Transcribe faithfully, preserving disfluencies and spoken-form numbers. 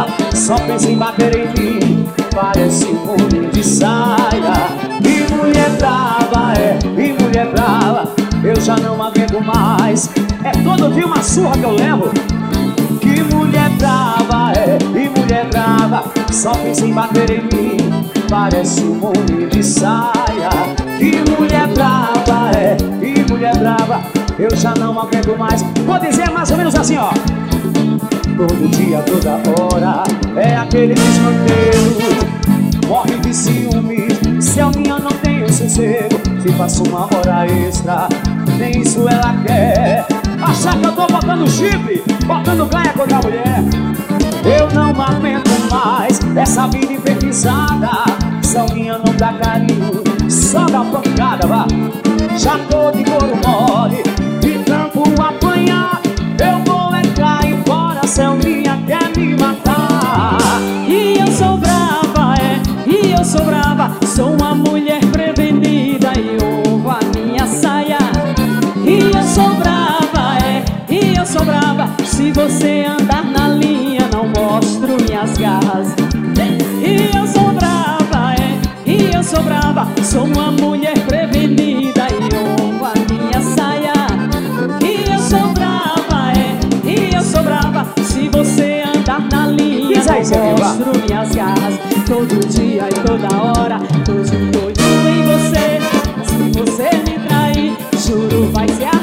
brava, só pensa em bater em mim. Parece um homem de saia. E mulher brava, é, e mulher brava, eu já não aguento mais. É todo dia uma surra que eu levo. Que mulher brava, é, e mulher brava, só pensa em bater em mim. Parece um homem de saia. Que mulher brava, é, e mulher brava, eu já não aguento mais. Vou dizer mais ou menos assim, ó. Todo dia, toda hora, é aquele desmantelo. Morre de ciúmes, se a minha não tem o sossego. Se faço uma hora extra, nem isso ela quer. Achar que eu tô botando chifre, botando ganha contra a mulher. Eu não aguento mais essa vida enfeitiçada. Se a minha não dá carinho, só dá pancada, vá. Já tô de couro mole, de tanto apanhar. Eu vou é cair fora, se a minha quer me matar. E eu sou brava, é, e eu sou brava. Sou uma mulher prevenida e ovo a minha saia. E eu sou brava, é, e eu sou brava. Se você andar na linha, não mostro minhas garras. E eu sou brava, é, e eu sou brava. Sou uma mulher prevenida e ovo a minha saia. E eu sou brava, é, e eu sou brava. Se você andar na linha, não mostro minhas garras. Todo dia e toda hora, tô de doido em você. Se você me trair, juro vai ser